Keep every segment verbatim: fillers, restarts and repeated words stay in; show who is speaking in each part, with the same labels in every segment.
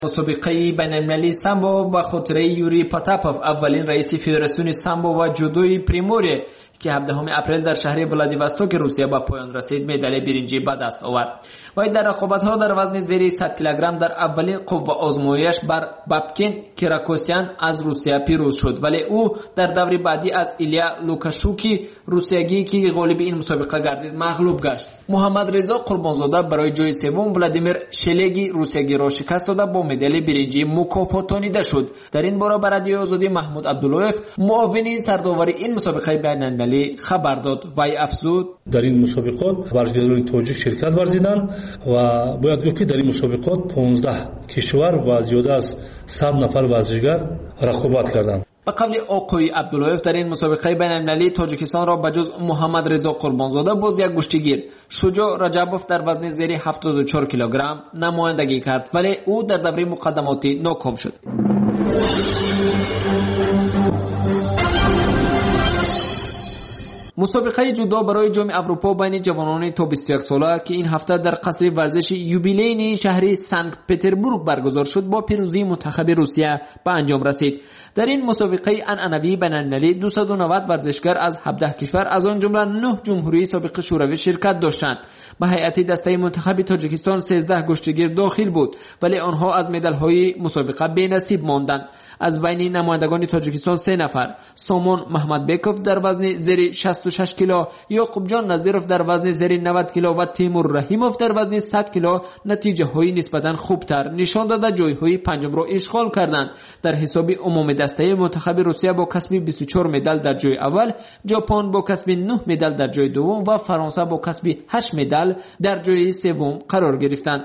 Speaker 1: مسابقه بین‌المللی سامبو به خاطره یوری پاتاپوف، اولین رئیس فدراسیون سامبو و جودوی پریموری که هفدهم اپریل در شهر ولادیواستوک روسیه به پایان رسید، مدال برنجی به دست آورد. وی در رقابت‌ها در وزن زیر صد کیلوگرم در اولین قوه آزمایش بر بابکین کراکوسیان از روسیه پیروز شد، ولی او در دور بعدی از ایلیا لوکاشوکی روسیایی که غالب این مسابقه گردید مغلوب گشت. محمد رضا قربانزاده برای جای سوم ولادیمیر شلگی روسیایی را شکست داده با مدال برنجی مکافاتانیده شد. در این باره بر رادیو آزادی محمود عبداللهیف، معاون سرداور این مسابقه بین‌المللی خبر داد. وی افزود:
Speaker 2: در این مسابقات ورزشکاران تاجیک شرکت ورزیدند و باید گفت که در این مسابقات پانزده کشور و زیاده از صد نفر ورزشکار رقابت کردند.
Speaker 1: به قول آقای عبداللهیف، در این مسابقه بین‌المللی تاجیکستان را به جز محمد رضا قربانزاده باز یک گشتیگیر شجاع رجبوف در وزن زیر هفتاد و چهار کیلوگرم نمایندگی کرد، ولی او در دوره مقدماتی ناکام شد. مسابقه جودو برای جام اروپا بین جوانان تا بیست و یک ساله که این هفته در قصر ورزش یوبیلین شهر سنت پتربورگ برگزار شد با پیروزی منتخب روسیه به انجام رسید. در این مسابقه عنعنوی بین‌المللی دویست و نود ورزشکار از هفده کشور از آن جمله نه جمهوری سابق شوروی شرکت داشتند. به هیئت دسته منتخب تاجیکستان سیزده گشتیگیر داخل بود، ولی آنها از مدال‌های مسابقه بی‌نصیب ماندند. از بین نمایندگان تاجیکستان سه نفر، سامان محمدبکوف در وزن زیر شصت و شش کیلو، یعقوب جان نظیروف در وزن زیر نود کیلو و تیمور رحیموف در وزن صد کیلو نتیجه‌های نسبتاً خوبتر نشان داده جای‌های پنجم را اشغال کردند. در حساب عمومی دسته منتخب روسیه با کسب بیست و چهار مدال در جای اول، ژاپن با کسب نه مدال در جای دوم و فرانسه با کسب هشت مدال در جای سوم قرار گرفتند.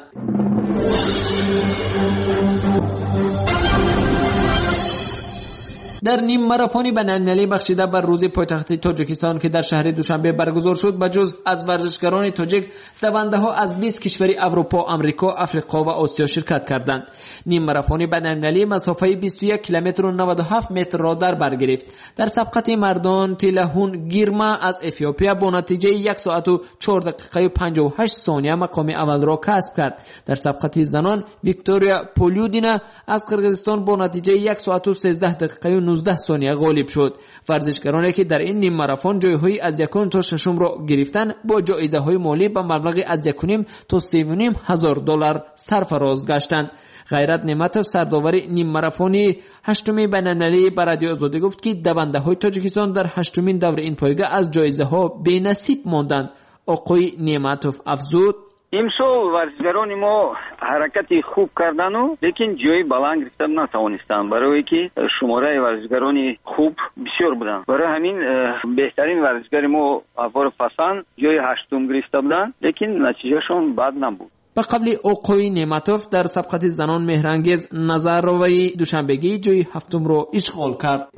Speaker 1: در نیم ماراتون بین‌المللی بخشیده بر روز پایتخت تاجیکستان که در شهر دوشنبه برگزار شد، به جز از ورزشکاران تاجیک، دونده‌ها از بیست کشور اروپا، آمریکا، افریقا و آسیا شرکت کردند. نیم ماراتون بین‌المللی مسافت بیست و یک کیلومتر و نود و هفت متر را در بر گرفت. در سبقت مردان تیلهون گیرما از اتیوپیا با نتیجه یک ساعت و چهار دقیقه و پنجاه و هشت ثانیه مقام اول را کسب کرد. در سبقت زنان ویکتوریا پولیودینا از قرقیزستان با نتیجه یک ساعت و سیزده دقیقه و نوزده ثانیه غالب شد. ورزشکارانی که در این نیم ماراتون جایهای از یکم تا ششم را گرفتند با جایزه های مالی به مبلغ از یک و نیم تا سه و نیم هزار دلار سرفراز گشتند. غیرت نعمتوف سرداور نیم ماراتونی هشتمی بین‌المللی به رادیو آزادی گفت که دونده های تاجیکستان در هشتمین دور این پایگاه از جایزه ها بی‌نصیب ماندند. آقای نعمتوف افزود:
Speaker 3: امسال ورزشکاران ما حرکتی خوب کردن و لیکن جای بلند گرفتن نتوانستند، برای که شماره ورزشکاران خوب بسیار بودند. برای همین بهترین ورزشکار ما افار فسان جای هشتم گرفته بودند، لیکن نتیجهشون بد نبود.
Speaker 1: به قبل آقای نعمتوف در سبقت زنان مهرانگیز نظروی دوشنبگی جای هفتم را اشغال کرد.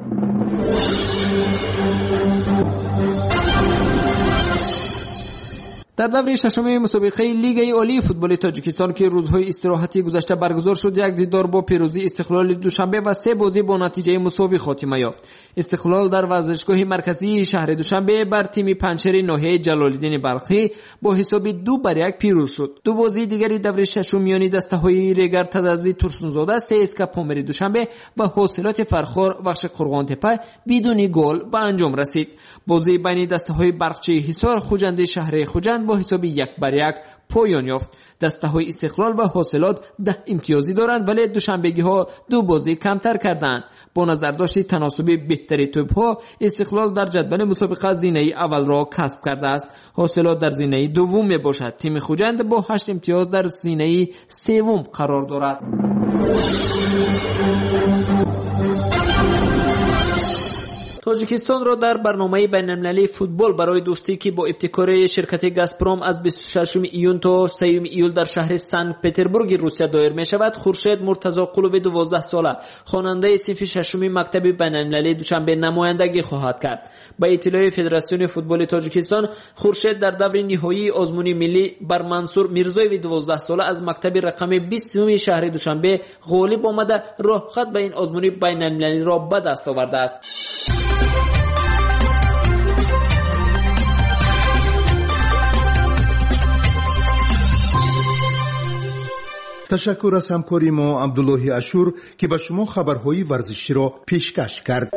Speaker 1: در دوره ششم مسابقه لیگ عالی فوتبال تاجیکستان که روزهای استراحتی گذشته برگزار شد، یک دیدار با پیروزی استقلال دوشنبه و سه بازی با نتیجه مساوی خاتمه یافت. استقلال در ورزشگاه مرکزی شهر دوشنبه بر تیم پنچر ناحیه جلال‌الدین بلخی با حساب دو بر یک پیروز شد. دو بازی دیگری دوره ششم میان دسته‌های ریگر تدازی ترسونزاده سه اسکا پامری دوشنبه و حاصلات فرخار بخش قرغان تپه بدون گل به انجام رسید. بازی بین دسته‌های برقچی حصار خوجند شهر خوجند با حساب یک بر یک پایان یافت. دسته‌های استقلال و حاصلات ده امتیازی دارند، ولی دوشنبگی‌ها دو بازی کمتر کردند. با نظر داشت تناسب بهتری توپ‌ها، استقلال در جدول مسابقه زینه اول را کسب کرده است. حاصلات در زینه دوم میباشد. تیم خوجند با هشت امتیاز در زینه سوم قرار دارد. تاجیکستان را در برنامه بین‌المللی فوتبال برای دوستی که با ابتکار شرکت گازپروم از بیست و ششم ایون تا سوم ایول در شهر سنت پتربورگ روسیه دایر می شود، خورشید مرتضی قلوب دوازده ساله خواننده صف ششم مکتب بین‌المللی دوشنبه نمایندگی خواهد کرد. با اطلاع فدراسیون فوتبال تاجیکستان، خورشید در دور نهایی آزمون ملی بر منصور میرزایوی دوازده ساله از مکتب رقم بیست شهر دوشنبه غالب آمده راه خط به این آزمون بین‌المللی را به دست آورده است.
Speaker 4: تشکر از همکاری ما عبدالله اشور که به شما خبرهای ورزشی را پیشکش کرد.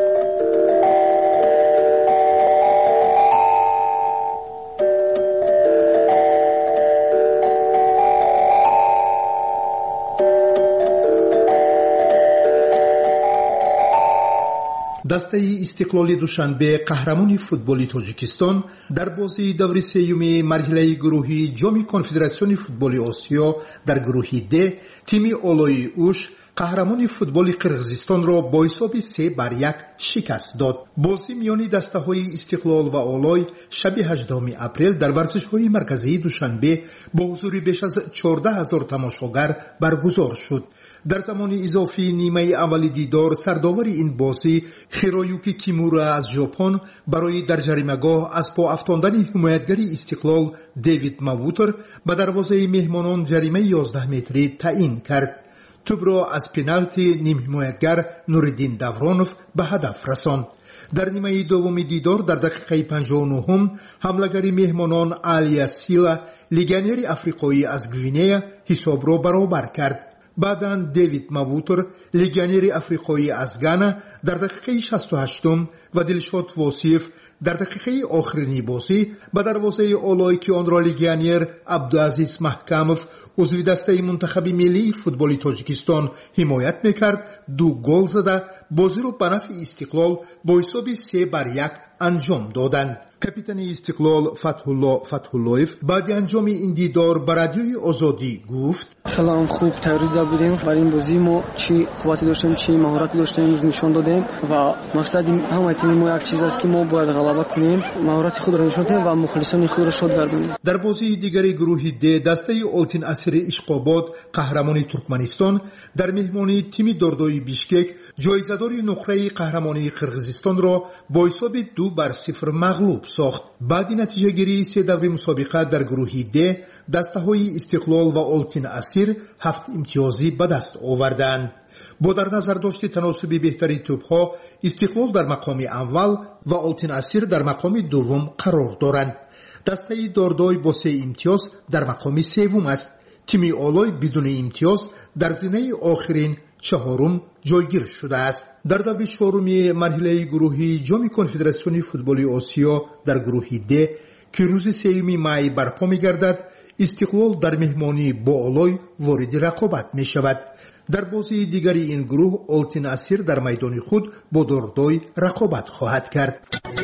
Speaker 4: دسته استقلال دوشنبه قهرمان فوتبال تاجیکستان در بازی دور سیوم مرحله گروهی جام کنفدراسیون فوتبال آسیا در گروه د تیم اولای اوش قهرمان فوتبال قرقیزستان را با حساب سه بر یک شکست داد. بازی میان دسته های استقلال و اولای شب هجدهم اپریل در ورزش های مرکزی دوشنبه با حضور بیش از چهارده هزار تماشاگر برگزار شد. در زمان اضافی نیمه اول دیدار سرداور این بازی خیرویوکی کیمورا از ژاپن برای در جریمه‌گاه از پا افتاندن حمایتگری استقلال دیوید ماووتر به دروازه مهمانان جریمه یازده متری تعیین کرد. توپ را از پنالتی نیم حمایتگر نوردین دورانوف به هدف رساند. در نیمه دوم دیدار در دقیقه پنجاه و نه حمله‌گر مهمانان آلیا سیلا لیگانیر افریقایی از گوینه حساب را برابر کرد. بعداً دیوید ماووتر لیگانیر افریقایی از گانا در دقیقه شصت و هشت و دلشاد واصیف در دقیقه آخرین بازی به دروازه اولای که آن را لیگانیر عبدالعزیز محکموف عضو دسته منتخب ملی فوتبال تاجیکستان حمایت میکرد دو گل زده بازی را به نفع استقلال با حساب سه بر یک انجام دادند. کاپیتان استقلال فتح‌الله فتح‌الله‌یف بعد انجام این دیدار به رادیوی آزادی گفت
Speaker 5: خیلی خوب تمرین دادیم. برای این بازی ما چی قوتی داشتیم چی مهارتی داشتیم نشان دادیم و مقصد همه تیم ما یک چیز است که ما باید غلبه کنیم، مهارت خود را نشان دهیم و مخلصان خود را شاد گردانیم. در
Speaker 4: بازی دیگری گروه د دسته آلتین اسیر اشقاباد قهرمان ترکمنستان در مهمانی تیم داردای بیشکک جایزه‌دار نقره قهرمانی قرقیزستان را با حساب دو بر صفر مغلوب ساخت. بعد نتیجه گیری سه دور مسابقه در گروه د دسته های استقلال و آلتین اسیر هفت امتیازی به دست آوردند. با در نظر داشت تناسب بهتری توپ ها استقلال در مقام اول و آلتین اسیر در مقام دوم قرار دارند. دسته داردای با سه امتیاز در مقام سوم است. تیم اولای بدون امتیاز در زینه آخرین چهارم جایگیر شده است. در دور چهارم مرحله گروهی جام کنفدراسیون فوتبال آسیا در گروه د که روز سوم می برپا می‌گردد استقلال در مهمانی با اولای وارد رقابت می شود. در بازی دیگری این گروه آلتین اسیر در میدان خود با داردای رقابت خواهد کرد.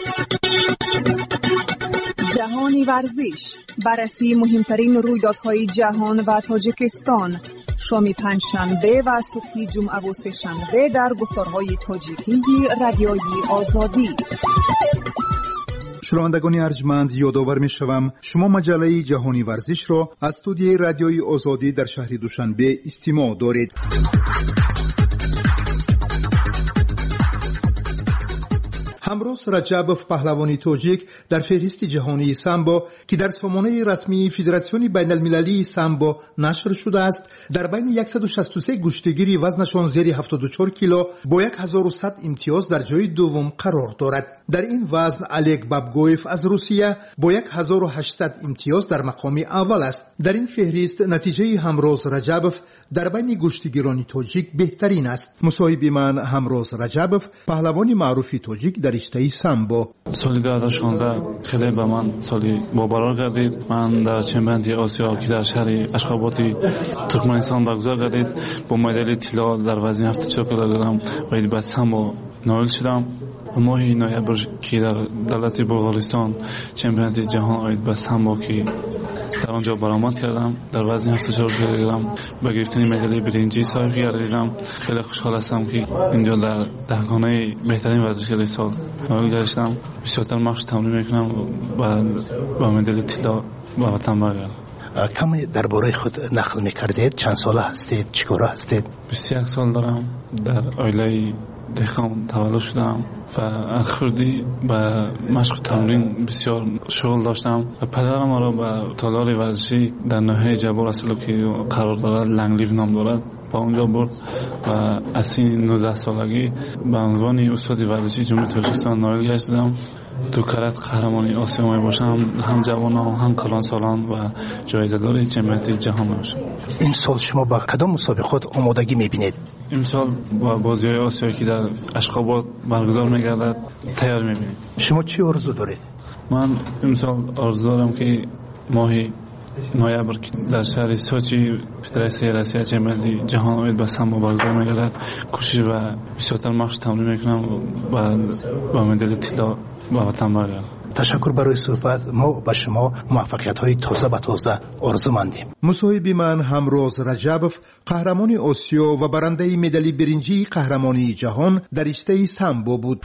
Speaker 6: جهانی ورزش، بررسی مهمترین رویدادهای جهان و تاجیکستان، شام پنجشنبه و صبح جمعه و سه‌شنبه در گفتارهای تاجیکی رادیوی آزادی.
Speaker 4: شنوندگان ارجمند یادآور می‌شوم شما مجله جهانی ورزش را از استودیوی رادیوی آزادی در شهر دوشنبه استماع دارید. همروز رجبوف پهلوانی تاجیک در فهرست جهانی سامبو که در سامانه رسمی فدراسیون بین المللی سامبو نشر شده است در بین صد و شصت و سه گشتگیری وزنشان زیر هفتاد و چهار کیلو با هزار و صد امتیاز در جای دوم قرار دارد. در این وزن الگ بابگویف از روسیه با هزار و هشتصد امتیاز در مقام اول است. در این فهرست نتیجه همروز رجبوف در بین گشتگیران تاجیک بهترین است. مصاحب من همروز رجبوف پهلوانی معروف تاجیک در رشته سامبو.
Speaker 7: سال دو هزار و شانزده خیلی به من سالی بابرار گردید. من در چمپیونات آسیا که در شهر اشخابات ترکمنستان برگزار گردید با مدال طلا در وزن هفتاد و چهار کیلوگرم و بعد سامبو نایل شدم. ماه نوامبر که در دولت بلغارستان چمپیونات جهان آید به سامبو که در آنجا برآمد کردم در وزن هفتاد و چهار کیلوگرم با گرفتن مدال برنجی صاحب گردیدم. خیلی خوشحال هستم که اینجا در دهگانه بهترین ورزشکار سال نایل گشتم. بسیارتر مشق تمرین میکنم و با مدال طلا به وطن برگردم.
Speaker 4: کم درباره خود نقل میکردید؟ چند ساله هستید؟ چیکاره هستید؟
Speaker 7: بیست و یک سال دارم. در عائله دهقان تولد شدم و اخردی به مشق تمرین بسیار شغل داشتم و پدرم را به تالار ورزشی در ناحیه جبار اصلو که قرار دارد لنگلیو نام دارد با اونجا برد و از سن نوزده سالگی به عنوان استاد ورزشی جمهوری تاجیکستان نایل گشتم. دو کرات قهرمانی آسیا می باشم، هم جوانان هم کلان سالان و جایزه دار چمپیونات جهان باشم.
Speaker 4: امسال شما با کدام مسابقات آمادگی میبینید؟
Speaker 7: امسال با بازی‌های آسیایی که در اشخابات برگزار می‌گردد تیار می‌بینیم.
Speaker 4: شما چی آرزو دارید؟
Speaker 7: من امسال آرزو دارم که ماهی نوامبر در شهر سوچی فدراسیون روسیه چمپیونات جهان امید به سمبو برگزار می‌گردد. کوشش و بیشتر مشق تمرین می‌کنم و با مدال طلا به وطن برگردم.
Speaker 4: تشکر برای صحبت. ما به شما موفقیت‌های تازه به تازه آرزومندیم. مصاحبه من همروز رجبوف، قهرمان آسیا و برنده مدال برنجی قهرمانی جهان در رشته سامبو بود.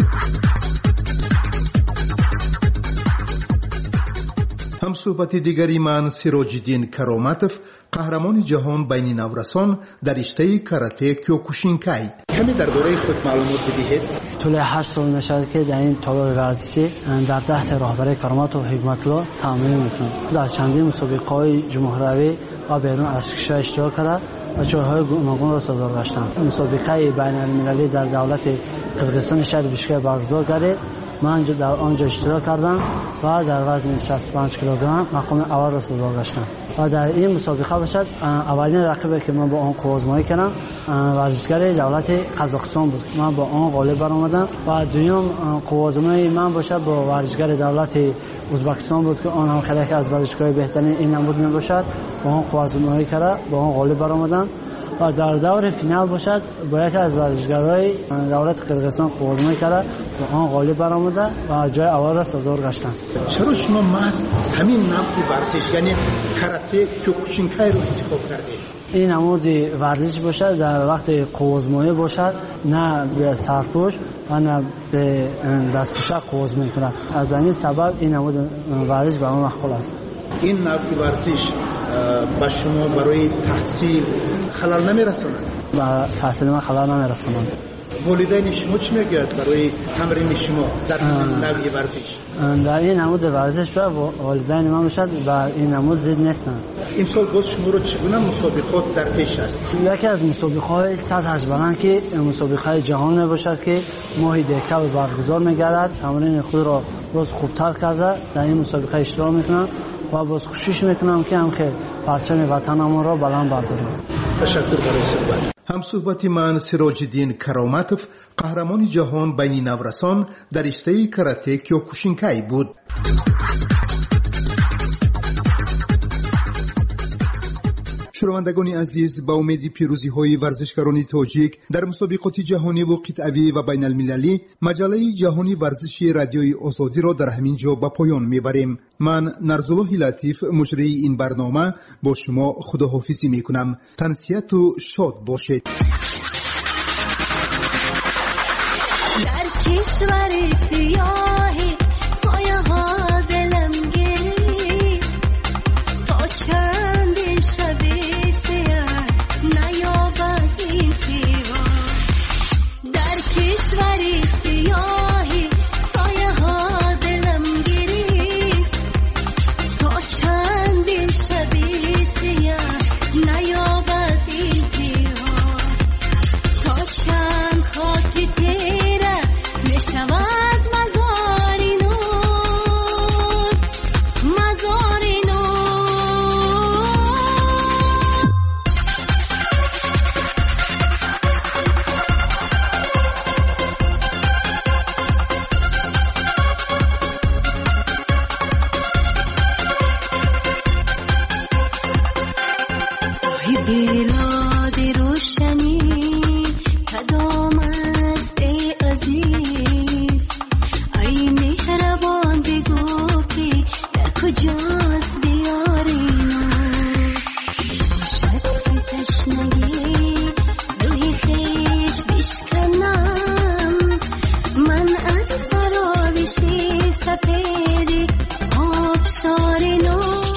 Speaker 4: هم صحبت دیگری من سیراج‌الدین کرامتوف، قهرمان جهان بین نورسان در رشته کاراته کیوکوشینکای. کمی درباره خود معلومات بدهید.
Speaker 5: طول هشت سال نشد که در این تالار ورزشی در تحت راهبری کرامت و حکمت الله تمرین میکنم. در چندین مسابقه‌های جمهوری و بیرون از کشور اشتراک کرده و جایهای گوناگون را سازگار گشتم. مسابقه بین المللی در دولت قزاقستان شهر بیشکک برگزار گردید. من در آنجا اشتراک کردم و در وزن شصت و پنج کیلوگرم مقام اول را سازگار گشتم و در این مسابقه باشد اولین رقیبی که من با آن قوازمایی کردم ورزشگر دولت قزاقستان بود. من با آن غالب برآمدم و دوم قوازمایی من باشد با ورزشگر دولت ازبکستان بود که آن هم خیلی از ورزشگاه بهترین این نمود می باشد. با آن قوازمایی کرده با آن غالب برآمدم و در دور فینال باشد با یکی از ورزشگرای دولت قزاقستان قوازمایی کرده با آن غالب برآمده و جای اول را سازگار گشتم.
Speaker 4: چرا شما محض همین نمود ورزش یعنی کاراته کیوکوشینکای رو انتخاب کردید؟
Speaker 5: این نمود ورزش باشد در وقت قوازمایی باشد، نه به سرپوش و نه به دستپوشک قوازمایی کند. از این سبب این نمود ورزش به من مقبول است.
Speaker 4: این نوع ورزش با شما برای تحصیل خلل نمیرساند؟
Speaker 5: با تحصیل من خلل نمیرساند.
Speaker 4: والدین شما چی میگویند برای تمرین شما در این نوع ورزش؟
Speaker 5: در این نمود ورزش و والدین من باشد و این نمود زید نیستند.
Speaker 4: امسال باز شما رو چگونه مسابقات در پیش است؟
Speaker 5: یکی از مسابقه‌های سطح از بلند که مسابقه جهان میباشد که ماهی دکتر برگزار میگردد. تمرین خود را باز خوبتر کرده در این مسابقه اشتراک میکنم و باز کوشش میکنم که هم که پرچم وطنم را بلند بردارم.
Speaker 4: تشکر برای صحبت. هم صحبت من سیراج‌الدین کرامتوف، قهرمان جهان بین نورسان در رشته کاراته کیوکوشینکای بود. شنوندگان عزیز، با امید پیروزی های ورزشکاران تاجیک در مسابقات جهانی و قطعی و بین المللی، مجله جهانی ورزشی رادیوی آزادی را در همین جا به پایان میبریم. من نرزالله لطیف مجری این برنامه با شما خداحافظی میکنم. تنسیت و شاد باشید. در کشور سیاهی سایه ها دلم گیری تا چند شبی سیاه نیابد این پیوان. در کشور سیاهی سایه ها دلم گیری تا چند شبی سیاه نیابد این پیوان. تا چند خاک تیره میشود مزاری نور مزاری بلاد روشنی کدام است ای عزیز؟ ای مهربان بگو که در کجاست دیار نور؟ شد تشنگی روی خویش بشکنم من از فراوشی سپیدی آبشار نور.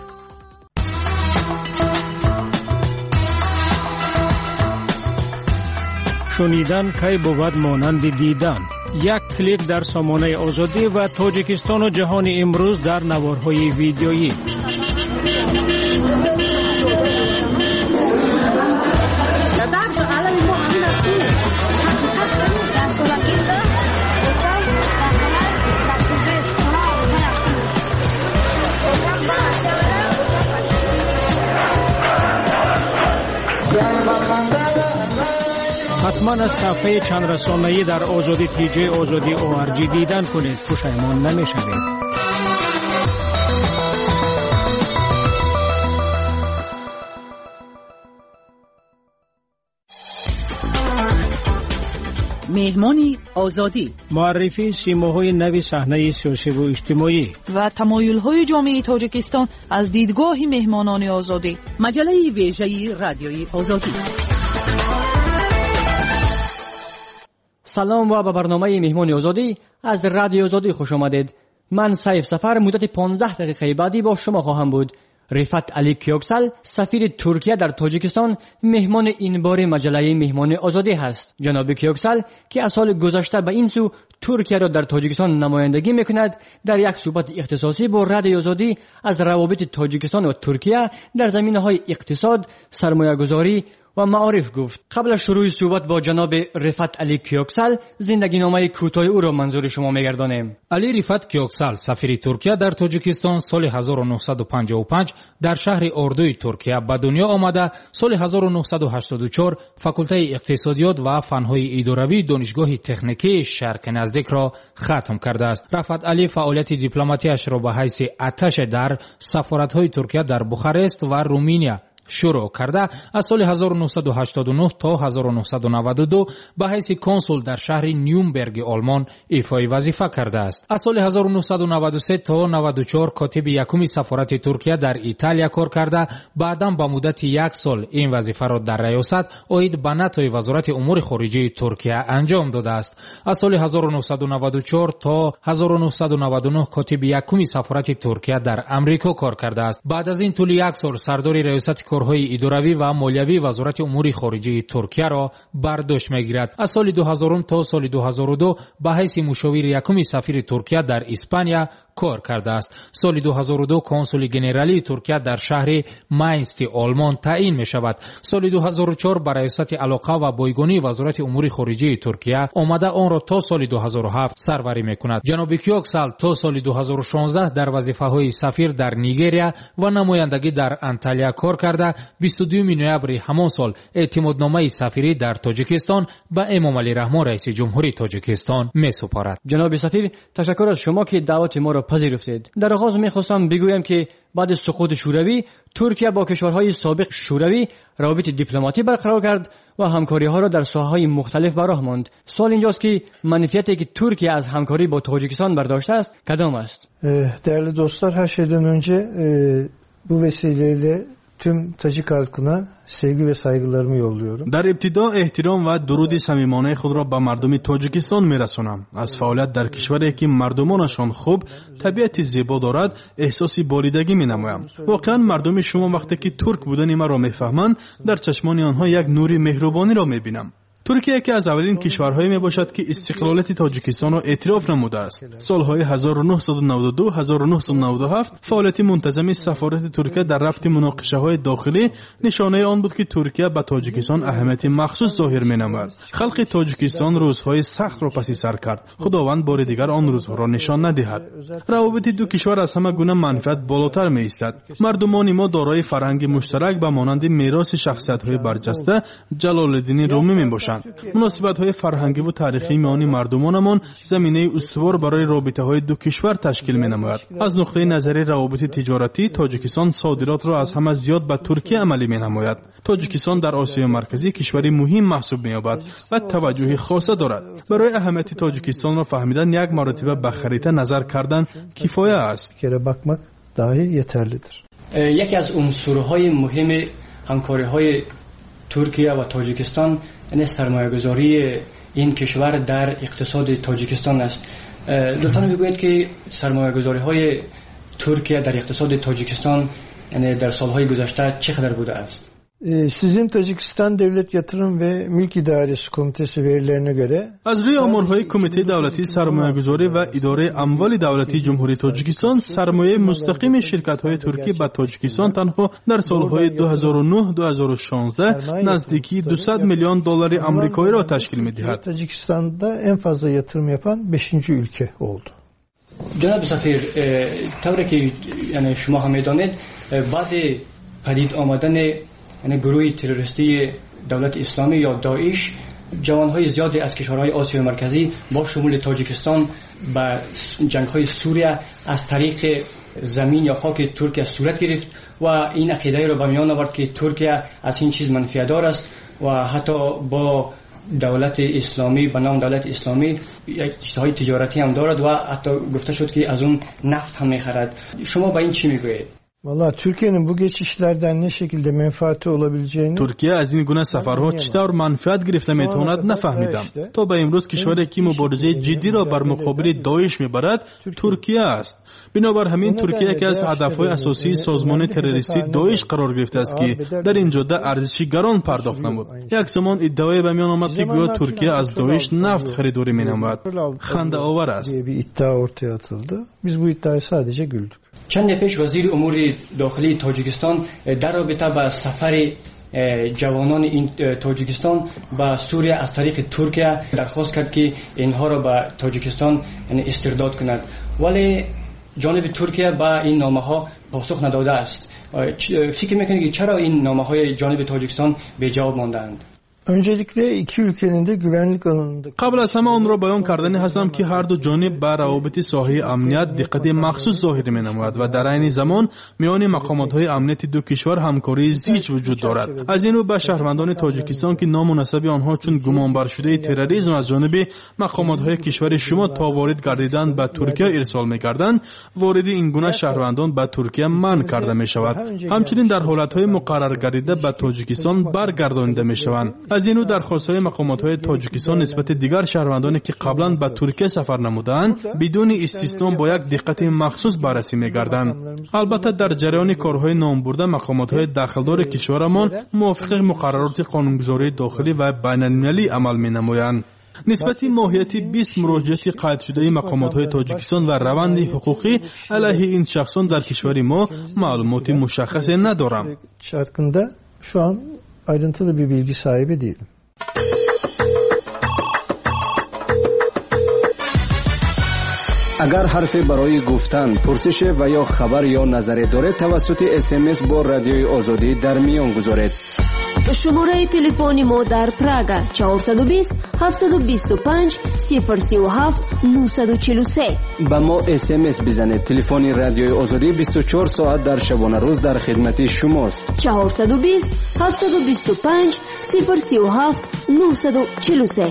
Speaker 8: شنیدن کی بود مانند دیدن. یک کلیک در سامانه آزادی و تاجیکستان و جهان امروز در نوارهای ویدیویی. حتما از صفحه چند رسانه‌ای در آزادی تی جی آزادی او آر جی دیدن کنید. پشیمان نمی‌شوید.
Speaker 9: مهمانی آزادی،
Speaker 8: معرفی سیماهای نوی صحنه سیاسی و اجتماعی
Speaker 9: و تمایل‌های جامعه تاجیکستان از دیدگاه مهمانان آزادی. مجله ویژه رادیوی آزادی.
Speaker 10: سلام و به برنامه مهمان آزادی از رادیو آزادی خوش آمدید. من سیف سفر مدت پانزده دقیقه بعدی با شما خواهم بود. رفعت علی کیوکسل سفیر ترکیه در تاجیکستان مهمان این بار مجله مهمان آزادی هست. جناب کیوکسل که از سال گذشته به این سو ترکیه را در تاجیکستان نمایندگی میکند، در یک صحبت اختصاصی با رادیو آزادی از روابط تاجیکستان و ترکیه در زمینه‌های اقتصاد، سرمایه‌گذاری و معارف گفت. قبل از شروع صحبت با جناب رفعت علی کیوکسل زندگی نامه کوتاه او را منظور شما می‌گردانیم.
Speaker 11: علی رفعت کیوکسل سفیر ترکیه در تاجیکستان سال هزار و نهصد و پنجاه و پنج در شهر اردوی ترکیه به دنیا آمده. سال هزار و نهصد و هشتاد و چهار فاکولته اقتصادیات و فن‌های اداروی دانشگاه تکنیکی شرق نزدیک را ختم کرده است. رفعت علی فعالیت دیپلماتیش را به حیث اتش در سفارت‌های ترکیه در بخارست و رومانیا شروع کرده. از سال هزار و نهصد و هشتاد و نه تا هزار و نهصد و نود و دو به حیث کنسول در شهر نیومبرگ آلمان ایفای وظیفه کرده است. از سال هزار و نهصد و نود و سه تا نود و چهار کاتب یکم سفارت ترکیه در ایتالیا کار کرده. بعداً به مدت یک سال این وظیفه را در ریاست عاید به نتای وزارت امور خارجه ترکیه انجام داده است. از سال هزار و نهصد و نود و چهار تا هزار و نهصد و نود و نه کاتب یکم سفارت ترکیه در امریکا کار کرده است. بعد از این طول یک سال سردار ریاست کارهای اداروی و مالیوی وزارت امور خارجه ترکیه را بر دوش میگیرد. از سال دو هزار تا سال دو هزار و دو به حیث مشاور یکم سفیر ترکیه در اسپانیا کار کرده است. سال دو هزار و دو کنسول ژنرالی ترکیه در شهر ماینست آلمان تعیین می شود. سال دو هزار و چهار برای ریاست علاقه و بایگانی وزارت امور خارجه ترکیه آمده آن را تا سال دو هزار و هفت سروری می کند. جناب کیوکسل تا سال دو هزار و شانزده در وظیفه های سفیر در نیگریا و نمایندگی در انتالیا کار کرده. بیست و دو نوامبر همان سال اعتمادنامه سفیری در تاجیکستان به امام علی رحمان رئیس جمهوری تاجیکستان می سپارد.
Speaker 10: جناب سفیر، تشکر از شما که دعوت ما را پذیرفتید. در آغاز می‌خواستم بگویم که بعد از سقوط شوروی ترکیه با کشورهای سابق شوروی روابط دیپلماتی برقرار کرد و همکاری‌ها را در ساحه‌های مختلف به راه ماند. سوال اینجاست که منفیتی که ترکیه از همکاری با تاجیکستان برداشته است کدام است؟
Speaker 12: Değerli dostlar, her şeyden önce e, bu vesileyle tüm Tacik halkına sevgi ve saygılarımı yolluyorum.
Speaker 13: در ابتدا احترام و درود صمیمانه خود را به مردم تاجیکستان میرسانم. از فعالیت در کشوری که مردمانشان خوب، طبیعت زیبا دارد، احساس بالیدگی مینمایم. واقعا مردم شما وقتی که ترک بودن ما را میفهمند، در چشمان آنها یک نور مهربانی را میبینم. ترکیه یکی از اولین کشورهایی می باشد که استقلالیت تاجیکستان را اعتراف نموده است. سالهای هزار و نهصد و نود و دو تا هزار و نهصد و نود و هفت فعالیت منتظم سفارت ترکیه در رفع مناقشه‌های داخلی نشانه آن بود که ترکیه به تاجیکستان اهمیت مخصوص ظاهر می‌نماید. خلق تاجیکستان روزهای سخت را پس سر کرد. خداوند بار دیگر آن روزها را نشان ندهد. روابط دو کشور از همه گونه منفعت بالاتر می‌ایستد. مردمان ما دارای فرهنگ مشترک به مانند میراث شخصیت‌های برجسته جلال الدین رومی میباشند. مناسبت‌های فرهنگی و تاریخی میان مردمانمان زمینه استوار برای رابطه‌های دو کشور تشکیل می‌نماید. از نقطه نظر روابط تجارتی تاجیکستان صادرات را از همه زیاد به ترکیه عملی می‌نماید. تاجیکستان در آسیا مرکزی کشوری مهم محسوب می‌یابد و توجه خاصه دارد. برای اهمیت تاجیکستان را فهمیدن یک مرتبه به خریطه نظر کردن کفایه است.
Speaker 12: Kere bakmak dahi yeterlidir.
Speaker 10: یکی از عنصرهای مهم همکاری‌های ترکیه و تاجیکستان این سرمایه‌گذاری این کشور در اقتصاد تاجیکستان است. لطفاً بگویید که سرمایه‌گذاری‌های ترکیه در اقتصاد تاجیکستان یعنی در سال‌های گذشته چقدر بوده است؟
Speaker 12: Sizin Tacikistan Devlet Yatırım ve Mülk İdaresi Komitesi verilerine göre
Speaker 13: از روی آمارهای کمیته دولتی سرمایه‌گذاری و اداره اموال دولتی جمهوری تاجیکستان سرمایه مستقیم شرکت‌های ترکی به تاجیکستان تنها در سال‌های دو هزار و نه تا دو هزار و شانزده نزدیکی دویست میلیون دلار آمریکایی را تشکیل می‌دهد.
Speaker 12: Tacikistan'da en fazla yatırım yapan beşinci ülke oldu.
Speaker 10: جناب سفیر، طوری که یعنی شما هم می‌دانید بعد پدید آمدن یعنی گروه تروریستی دولت اسلامی یا داعش جوانهای زیادی از کشورهای آسیای مرکزی با شمول تاجیکستان به جنگ‌های سوریه از طریق زمین یا خاک ترکیه صورت گرفت و این عقیده را به میان آورد که ترکیه از این چیز منفعت‌دار است و حتی با دولت اسلامی به نام دولت اسلامی یک چیزهای تجارتی هم دارد و حتی گفته شد که از اون نفت هم می‌خرد. شما با این چی میگویید؟
Speaker 12: Valla Türkiye'nin bu geçişlerden ne şekilde menfaati olabileceğini
Speaker 13: ترکیه از این گونه سفرها چطور منفعت گرفته میتواند نفهمیدم. تا به امروز کشوری که مبارزه جدی را بر مقابل داعش میبرد ترکیه است. بنابر همین ترکیه که از هدفهای اساسی سازمان تروریستی داعش قرار گرفته است که در این جاده ارزشی گران پرداخت نمود. یک زمان ادعای به میان آمد که گویا ترکیه از داعش نفت خریداری مینماید. خنده آور است.
Speaker 12: iddia ortaya atıldı. Biz bu iddiaya sadece güldük.
Speaker 10: چند پیش وزیر امور داخلی تاجیکستان در رابطه با سفر جوانان این تاجیکستان به سوریه از طریق ترکیه درخواست کرد که اینها را به تاجیکستان استرداد کند، ولی جانب ترکیه به این نامه ها پاسخ نداده است. فکر میکنید که چرا این نامه های جانب تاجیکستان به جواب ماندند؟
Speaker 12: Öncelikle iki ülkenin de güvenlik alanında
Speaker 13: قبل از همه آن را بیان کردنی هستم که هر دو جانب بر روابط ساحه امنیت دقت مخصوص ظاهر می‌نماید و در عین زمان میان مقامات‌های امنیت دو کشور همکاری زیج وجود دارد. از این رو به شهروندان تاجیکستان که نامناسب آنها چون گمانبر شده تروریسم از جانب مقامات‌های کشور شما تا وارد گردیدند به ترکیه ارسال می‌کردند، وارد این گونه شهروندان به ترکیه منع کرده می‌شود. همچنین در حالت‌های مقرر گردیده به تاجیکستان برگردانیده می‌شوند. از این رو درخواست‌های مقامات‌های تاجیکستان نسبت دیگر شهروندانی که قبلا به ترکیه سفر نمودند بدون استثنا با یک دقت مخصوص بررسی می‌گردند. البته در جریان کارهای نام برده مقامات‌های داخلدار کشورمان موافق مقررات قانونگذاری داخلی و بین‌المللی عمل می‌نمایند. نسبت ماهیتی بیست مراجعه قید شده مقامات‌های تاجیکستان و روند حقوقی علیه این شخصان در کشور ما معلومات مشخصی ندارم.
Speaker 12: şu an ayrıntılı bir bilgi sahibi değilim.
Speaker 14: اگر حرفی برای گفتن، پرسش و یا خبر یا نظری دارید توسط اس ام اس با رادیوی آزادی در میان گذارید.
Speaker 15: شماره تلفنی ما در پراگ چهارصد و بیست هفتصد و بیست و پنج صفر سی و هفت نهصد و چهل و سه.
Speaker 14: با ما اس ام اس بزنید. تلفن رادیوی آزادی بیست و چهار ساعت در شبانه روز در خدمت شماست.
Speaker 15: چهارصد و بیست هفتصد و بیست و پنج صفر سی و هفت نهصد و چهل و سه.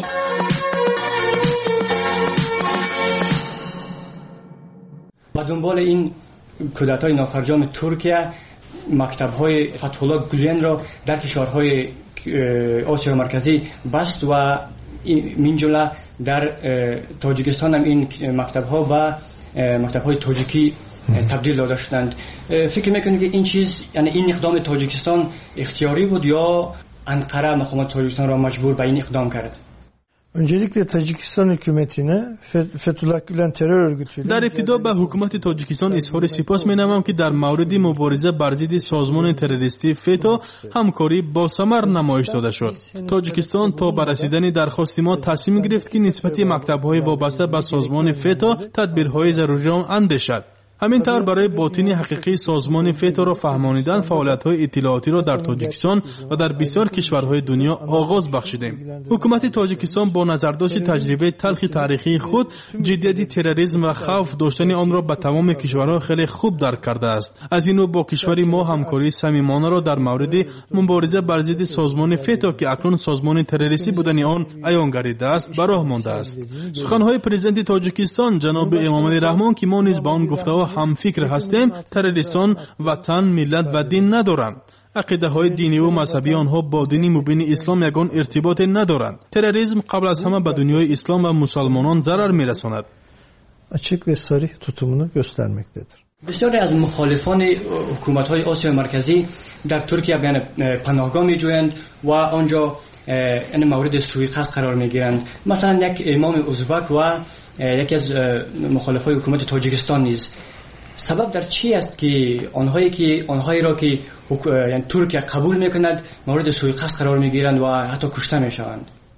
Speaker 10: با دنبال این کودتای نافرجام ترکیه مکتب‌های فتح الله گولن را در کشورهای آسیا مرکزی بست و من جمله در تاجیکستان هم این مکتب‌ها و مکتب‌های تاجیکی تبدیل داده شدند. فکر می‌کنید که این چیز، یعنی این اقدام تاجیکستان اختیاری بود یا انقره مقامات تاجیکستان را مجبور به این اقدام کرد؟
Speaker 12: Öncelikle Tacikistan hükümetine Fethullah Gülen terör örgütüyle
Speaker 13: در ابتدا به حکومت تاجیکستان اظهار سپاس می‌نمایم که در مورد مبارزه بر ضد سازمان تروریستی فتا همکاری با ثمر نمایش داده شد. تاجیکستان تا به رسیدن درخواست ما تصمیم گرفت که نسبت مکتب‌های وابسته به سازمان فتا تدبیرهای ضروری را اندیشد. همین طور برای باطنی حقیقی سازمان فتا را فهمانیدن فعالیت‌های اطلاعاتی را در تاجیکستان و در بسیار کشورهای دنیا آغاز بخشیدیم. حکومت تاجیکستان با نظرداشت تجربه تلخ تاریخی خود جدیت تروریسم و خوف داشتن آن را به تمام کشورها خیلی خوب درک کرده است. از این رو با کشور ما همکاری صمیمانه را در مورد مبارزه بر ضد سازمان فتا که اکنون سازمان تروریستی بودن آن عیان گردیده است به راه مانده است. سخن‌های پرزیدنت تاجیکستان جناب امامعلی رحمان که ما نیز با آن گفته هم فکر هستیم، تروریستان وطن، ملت و دین ندارند. عقیده های دینی و مذهبی آنها با دین مبین اسلام یگان ارتباط ندارند. تروریسم قبل از همه به دنیای اسلام و مسلمانان ضرر میرساند.
Speaker 12: açık ve sarih tutumunu göstermektedir.
Speaker 10: بسیاری از مخالفان حکومت‌های آسیا مرکزی در ترکیه بیان پناهگاه می‌جویند و آنجا این مورد سوء قصد قرار می‌گیرند. مثلا یک امام ازبک و یکی از مخالفای حکومت تاجیکستان نیز. سبب در چی است که آنهایی که آنهایی را که یعنی ترکیه قبول می‌کند مورد سوء قصد قرار می‌گیرند و حتی کشته می‌شوند؟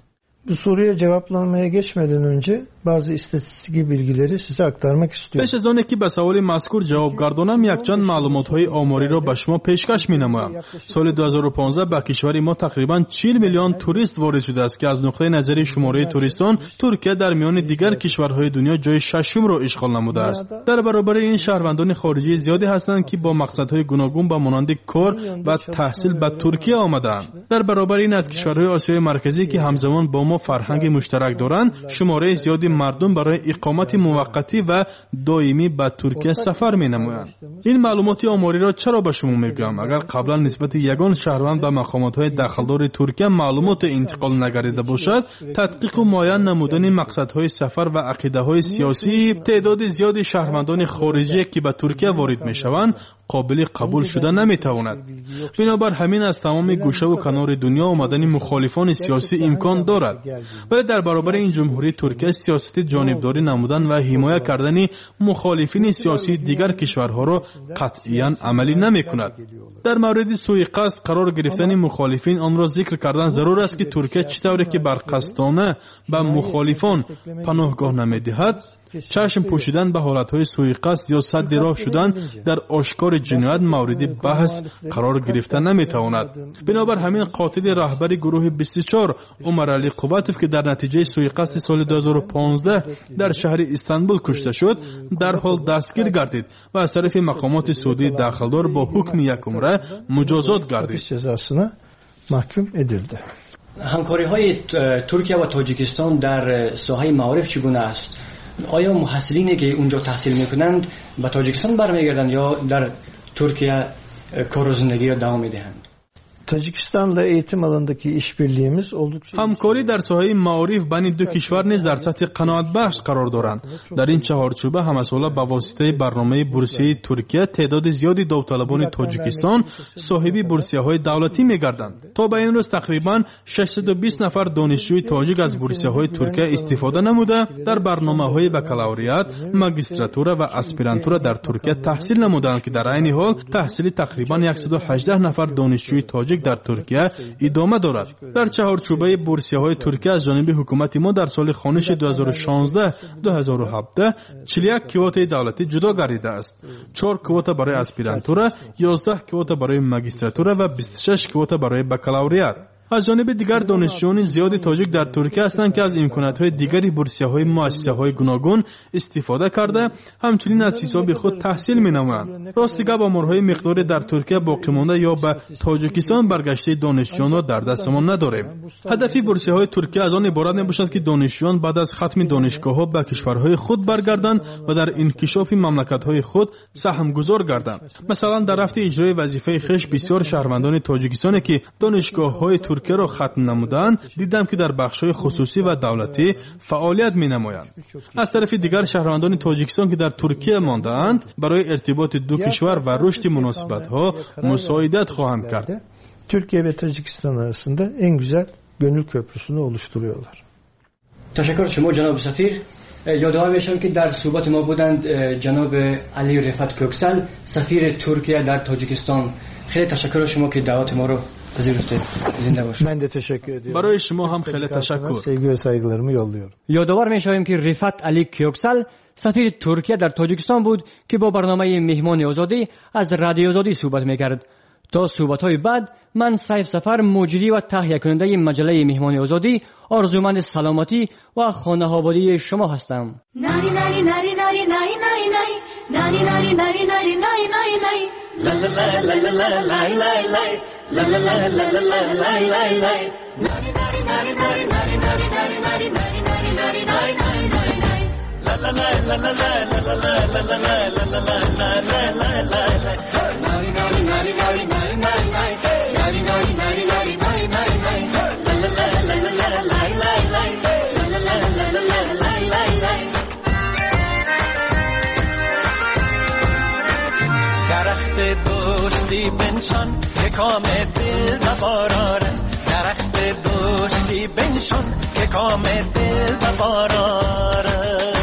Speaker 12: Bu soruya cevaplamaya geçmeden önce bazı istatistik bilgileri size aktarmak istiyorum.
Speaker 13: پیش از آن که به سوال مذکور جواب گردانم یک چند معلومات‌های آماری را به شما پیشکش می‌نمایم. سال دو هزار و پانزده به کشور ما تقریباً چهل میلیون توریست وارد شده است که از نقطه نظر شماره توریستان ترکیه در میان دیگر کشورهای دنیا جای ششم را اشغال نموده است. در برابر این شهروندان خارجی زیادی هستند که با مقصدهای گوناگون به مانند کار و تحصیل به ترکیه آمدند. در برابر این از کشورهای آسیای مرکزی که همزمان با ما فرهنگ مشترک دارند شماره زیادی مردم برای اقامت موقتی و دائمی به ترکیه سفر می‌نمایند. این معلومات آماری را چرا به شما میگم؟ اگر قبلا نسبت یگان شهروند به مقامات‌های داخلدار ترکیه معلومات انتقال نگردیده باشد، تدقیق و معاین نمودن مقصدهای سفر و عقیده‌های سیاسی تعداد زیادی شهروندان خارجی که به ترکیه وارد می‌شوند قابل قبول شده نمی‌تواند. بنابر همین از تمام گوشه و کنار دنیا آمدن مخالفان سیاسی امکان دارد. ولی در برابر این جمهوری ترکیه سیاست جانبداری نمودن و حمایت کردن مخالفین سیاسی دیگر کشورها را قطعاً عملی نمی‌کند. در مورد سوء قصد قرار گرفتن مخالفین آن را ذکر کردن ضرور است که ترکیه چطوری که برقصدانه به مخالفان پناهگاه نمی‌دهد، چشم پوشیدن به حالتهای سوء قصد یا سد راه شدن در آشکار جنایت مورد بحث قرار گرفتن نمی‌تواند. بنابر همین قاتل رهبر گروه بیست و چهار عمر علی قوبتوف که در نتیجه سوء قصد سال دو هزار و پانزده در شهر استانبول کشته شد در حال دستگیر گردید و از طرف مقامات سعودی داخلدار با حکم یک عمره مجازات گردید.
Speaker 12: Cezasına mahkum edildi.
Speaker 10: همکاری‌های ترکیه و تاجیکستان در ساحه معارف چگونه است؟ آیا محصلینی که اونجا تحصیل میکنند به تاجیکستان برمیگردند یا در ترکیه کار و زندگی را ادامه میدهند؟
Speaker 12: Tacikistan'la eğitim alanındaki işbirliğimiz oldukça
Speaker 13: همکاری در ساحه معارف بین دو کشور نیز در سطح قناعت بخش قرار دارند. در این چهارچوبه همساله به واسطه برنامه بورسیه ترکیه تعداد زیادی داوطلبان تاجیکستان صاحب بورسیه‌های دولتی می‌گردند. تا به این روز تقریباً ششصد و بیست نفر دانشجوی تاجیک از بورسیه‌های ترکیه استفاده نموده در برنامه‌های بکالوریات، ماجستراتورا و اسپیرانتورا در ترکیه تحصیل نمودند که در عین حال تحصیل تقریباً صد و هجده نفر دانشجوی تاجیک در ترکیه ادامه دارد. در چهارچوبه بورسیه‌های ترکیه از جانب حکومت ما در سال خانش دو هزار و شانزده دو هزار و هفده چهل و یک کوتا دولتی جدا گردیده است. چهار کوتا برای اسپیرانتورا، یازده کوتا برای ماجستراتورا و بیست و شش کوتا برای بکالوریات. از جانب دیگر دانشجویان زیادی تاجیک در ترکیه هستند که از امکانات‌های دیگری بورسیه‌های مؤسسه‌های گوناگون استفاده کرده همچنین از حساب خود تحصیل می‌نمایند. راستیگه با آمارهای مقداری در ترکیه باقی مانده یا به تاجیکستان برگشته دانشجویان را در دستمان نداریم. هدف بورسیه‌های ترکیه از آن عبارت می‌باشد که دانشجویان بعد از ختم دانشگاه‌ها به کشورهای خود برگردند و در انکشاف مملکت‌های خود سهمگذار گردند. مثلا در رفت اجرای وظیفه خویش بسیار شهروندان تاجیکستان که دانشگاه‌های ترکیه را ختم نمودند دیدم که در بخش‌های خصوصی و دولتی فعالیت می‌نمایند. از طرف دیگر شهروندان تاجیکستان که در ترکیه مانده‌اند برای ارتباط دو کشور و رشد مناسبت‌ها مساعدت خواهند کرد.
Speaker 12: Türkiye ve Tacikistan arasında en güzel gönül köprüsünü oluşturuyorlar.
Speaker 10: تشکر شما جناب سفیر. یادآور میشم که در صحبت ما بودند جناب علی رفعت کوکسل سفیر ترکیه در تاجیکستان. خیلی تشکر شما که دعوت ما رو پذیرفتید. زنده باشید.
Speaker 12: Ben de teşekkür ediyorum.
Speaker 13: برای شما هم خیلی تشکر.
Speaker 12: Sevgi ve saygılarımı yolluyorum.
Speaker 10: یادآور میشویم که رفعت علی کوکسل سفیر ترکیه در تاجیکستان بود که با برنامه مهمان آزادی از رادیو آزادی صحبت میکرد. تا صحبت‌های بعد من سیف سفر مجری و تهیه کننده مجله مهمان آزادی آرزومند سلامتی و خانه‌آبادی شما هستم. ناری ناری ناری ناری ناری ناری ناری ناری ناری ناری ناری ناری ناری لا لا لا لا لا لا لا لا لا لا لا لا لا لا ناری ناری ناری ناری ناری ناری ناری ناری ناری ناری ناری ناری ناری لا لا لا لا لا لا لا لا لا لا لا لا لا لا لا ناری ناری ناری ناری ناری ناری ناری ناری ناری ناری ناری ناری ناری لا لا لا لا لا لا لا لا لا لا لا لا لا درخت دوستی بنشان که کام دل بباراره درخت دوستی بنشان که کام دل بباراره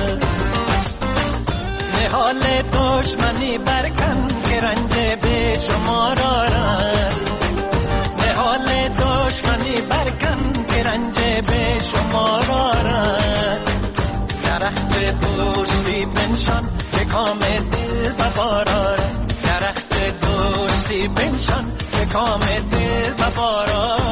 Speaker 10: نهال دشمنی برکن که رنج به شمار آرد نهال دشمنی برکن که رنج به
Speaker 16: شما دارد. درخت دوستی بنشان که کام دل ببارد. درخت دوستی بنشان که کام دل ببارد.